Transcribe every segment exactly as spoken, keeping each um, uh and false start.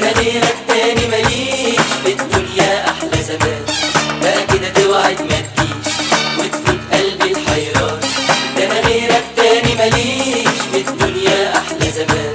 انا غيرك تاني ماليش في الدنيا احلى زمان. بقى كده توعد ما تجيش وتفوت قلبي الحيران. ده انا غيرك تاني ماليش في الدنيا احلى زمان.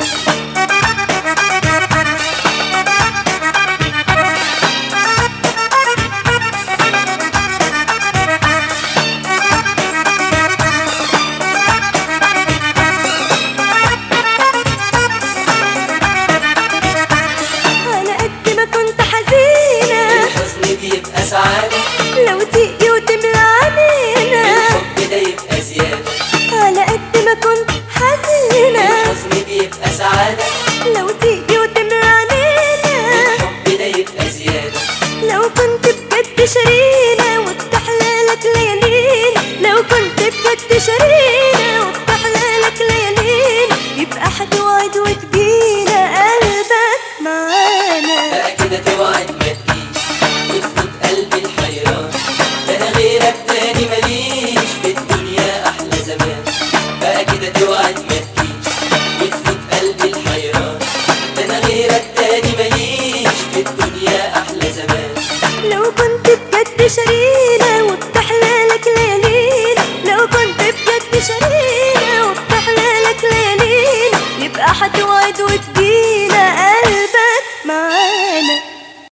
سعادة لو تيجي وتملى علينا الحب ده يبقى زيادة. على قد ما كنت حزينة الحزن بيبقى سعادة. لو تيجي وتملى علينا الحب ده يبقى زيادة. لو كنت بجد شارينا وبتحلالك ليالينا، لو كنت بجد شارينا وبتحلالك ليالينا، يبقى هتوعد وتجينا قلبك معانا. بقى كده توعد ما تجيش وتفوت قلبي الحيران. ده انا غيرك تاني ماليش في الدنيا احلى زمان. بقى كده توعد ما تجيش وتفوت قلبي الحيران. ده انا غيرك تاني ماليش في الدنيا احلى زمان. لو كنت بجد شارينا